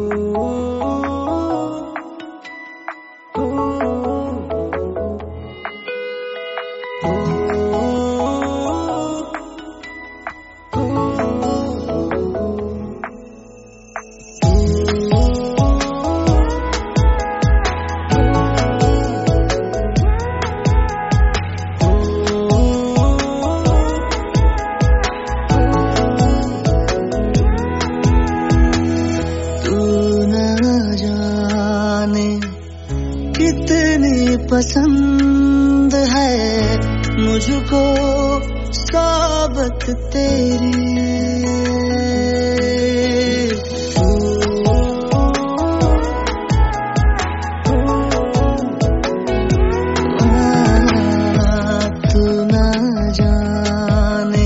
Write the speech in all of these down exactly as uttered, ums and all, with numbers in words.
पसंद है मुझको सोबत तेरी, तू ना जाने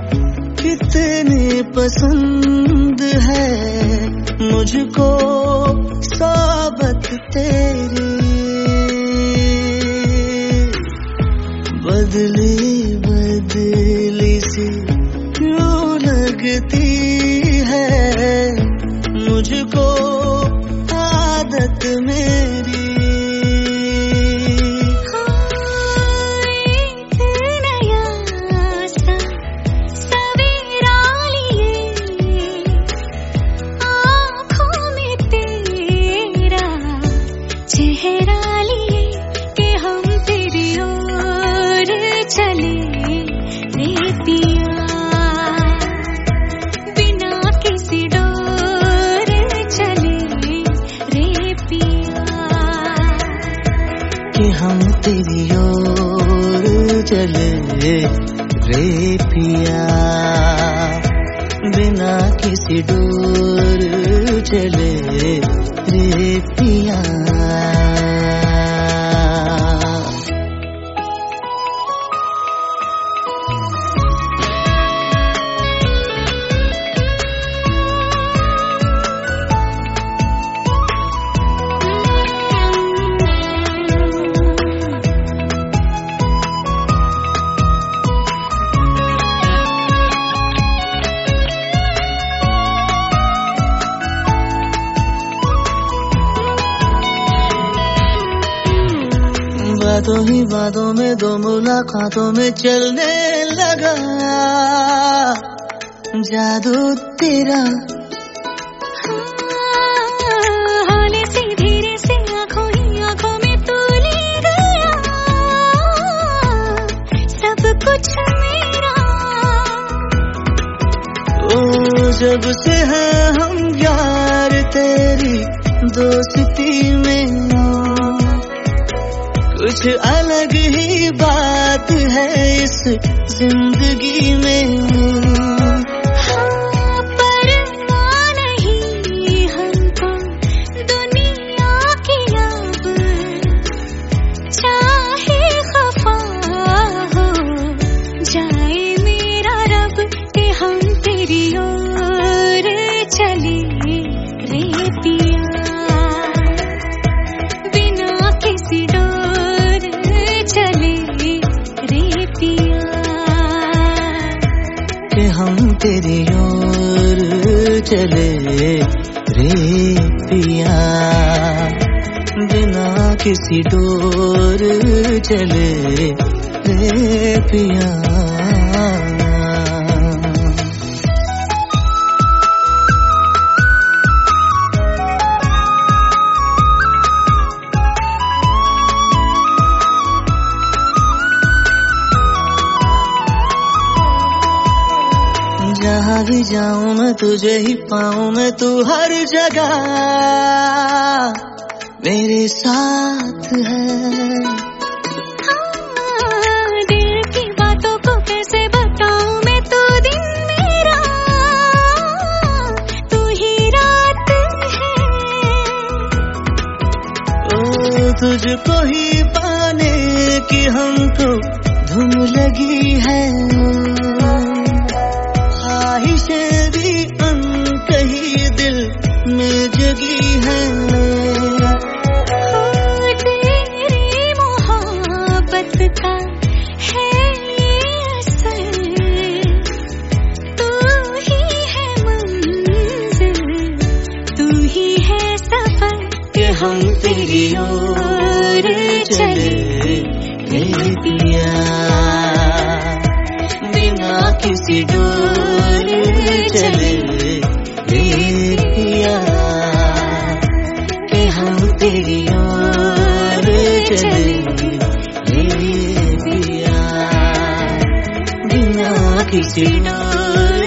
कितनी पसंद है मुझको सोबत तेरी। बदली बदली सी क्यों लगती है मुझको आदत मेरी। हम तेरी ओर चले रे पिया, बिना किसी डोर चले रे पिया। बातों ही बातों में दो मुलाकातों में चलने लगा जादू तेरा। होने से धीरे से आंखों ही आंखों में तू ले गया सब कुछ मेरा। ओ जब से है हम यार तेरी दोस्ती में कुछ अलग ही बात है इस जिंदगी में। हाँ, परवाह नहीं हमको दुनिया की अब, चाहे खफा हो जाए मेरा रब कि हम तेरी ओर चले रे पिया, बिना किसी हम तेरी ओर चले रे पिया, बिना किसी डोर चले रे पिया। जहाँ भी जाऊं मैं तुझे ही पाऊं मैं, तू हर जगह मेरे साथ है। हाँ, दिल की बातों को कैसे बताऊं मैं, तू दिन मेरा तू ही रात है। ओ तुझको ही पाने की हमको धुन लगी है, ख्वाहिशें भी अनकही दिल में जगी है। हाँ, तेरी मोहब्बत का है ये असर, तू ही है मंजिल तू यूं ही है सफर कि हम तेरी ओर चले ले पिया, बिना किसी डोर चले ले पिया, कि हम तेरी ओर चले ले पिया, बिना किसी डोर